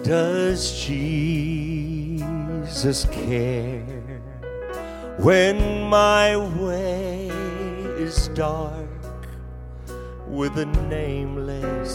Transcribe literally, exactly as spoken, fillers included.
Does Jesus care when my way is dark with a nameless